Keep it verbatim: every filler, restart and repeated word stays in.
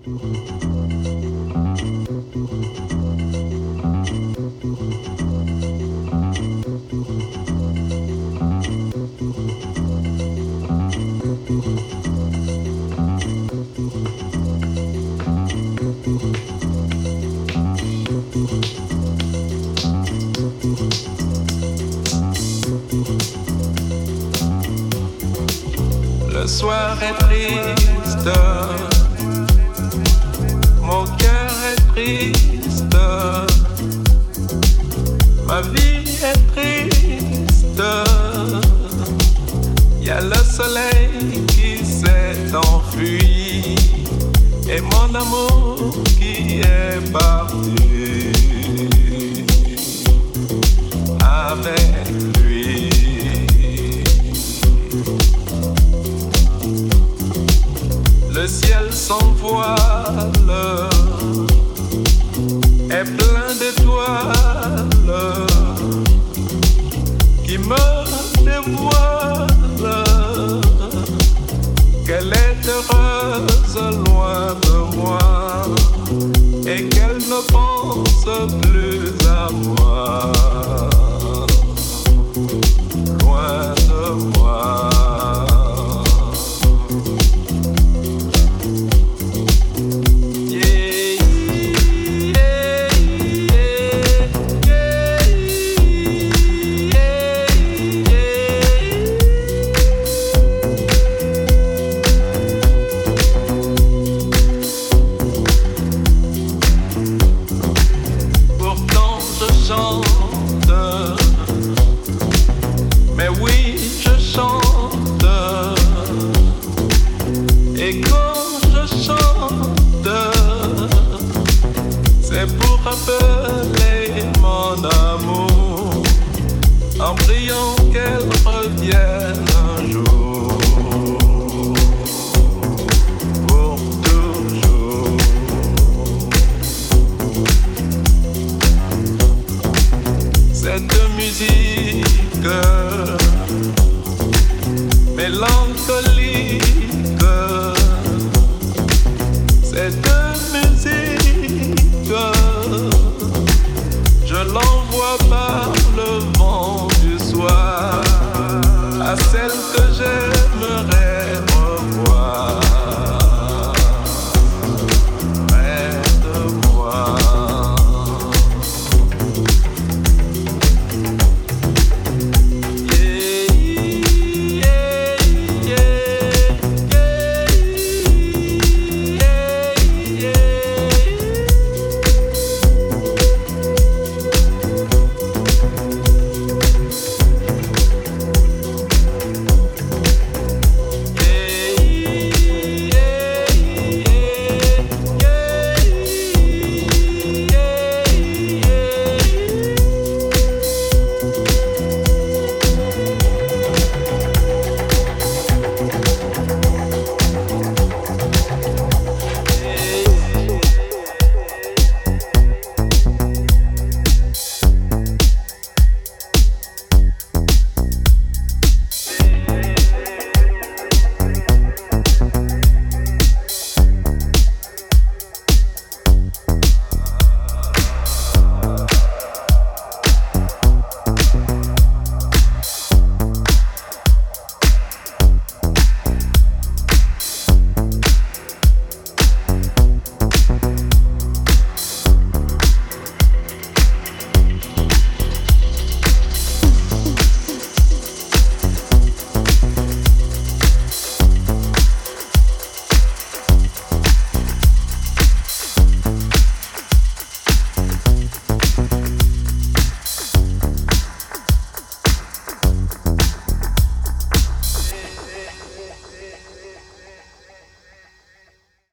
Le soir est triste, mon cœur est triste, ma vie est triste. Y a le soleil qui s'est enfui et mon amour qui est parti avec lui. Le ciel sans voile est plein d'étoiles qui me dévoilent qu'elle est heureuse loin de moi et qu'elle ne pense plus à moi, loin de moi. Mais oui, je chante, et quand je chante, c'est pour rappeler mon amour, en priant qu'elle revienne un jour, pour toujours. Cette musique mélancolique, cette